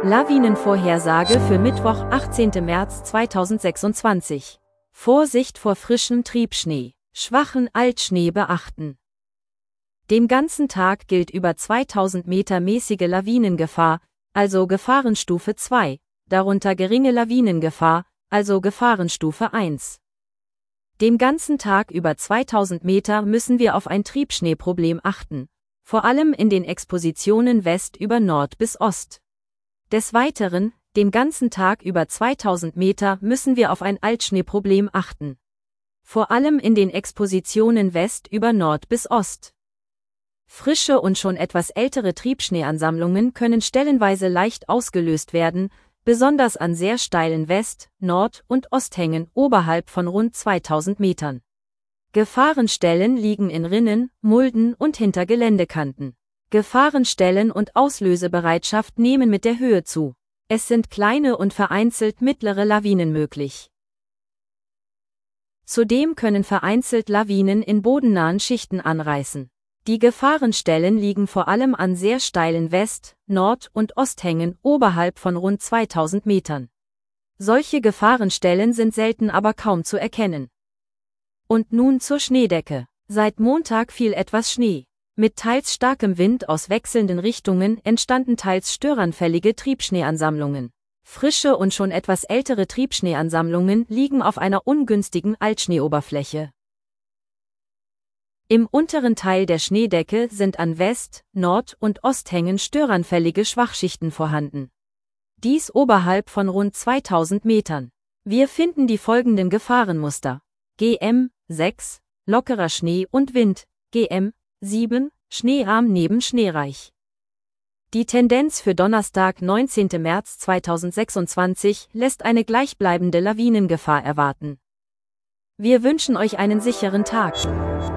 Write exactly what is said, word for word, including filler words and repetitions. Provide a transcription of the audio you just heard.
Lawinenvorhersage für Mittwoch, achtzehnten März zweitausendsechsundzwanzig. Vorsicht vor frischem Triebschnee, schwachen Altschnee beachten. Den ganzen Tag gilt über zweitausend Meter mäßige Lawinengefahr, also Gefahrenstufe zwei, darunter geringe Lawinengefahr, also Gefahrenstufe eins. Den ganzen Tag über zweitausend Meter müssen wir auf ein Triebschneeproblem achten, vor allem in den Expositionen West über Nord bis Ost. Des Weiteren, den ganzen Tag über zweitausend Meter müssen wir auf ein Altschneeproblem achten. Vor allem in den Expositionen West über Nord bis Ost. Frische und schon etwas ältere Triebschneeansammlungen können stellenweise leicht ausgelöst werden, besonders an sehr steilen West-, Nord- und Osthängen oberhalb von rund zweitausend Metern. Gefahrenstellen liegen in Rinnen, Mulden und hinter Geländekanten. Gefahrenstellen und Auslösebereitschaft nehmen mit der Höhe zu. Es sind kleine und vereinzelt mittlere Lawinen möglich. Zudem können vereinzelt Lawinen in bodennahen Schichten anreißen. Die Gefahrenstellen liegen vor allem an sehr steilen West-, Nord- und Osthängen oberhalb von rund zweitausend Metern. Solche Gefahrenstellen sind selten aber kaum zu erkennen. Und nun zur Schneedecke. Seit Montag fiel etwas Schnee. Mit teils starkem Wind aus wechselnden Richtungen entstanden teils störanfällige Triebschneeansammlungen. Frische und schon etwas ältere Triebschneeansammlungen liegen auf einer ungünstigen Altschneeoberfläche. Im unteren Teil der Schneedecke sind an West-, Nord- und Osthängen störanfällige Schwachschichten vorhanden. Dies oberhalb von rund zweitausend Metern. Wir finden die folgenden Gefahrenmuster: G M sechs, lockerer Schnee und Wind, G M sieben, schneearm neben schneereich. Die Tendenz für Donnerstag, neunzehnten März zweitausendsechsundzwanzig, lässt eine gleichbleibende Lawinengefahr erwarten. Wir wünschen euch einen sicheren Tag.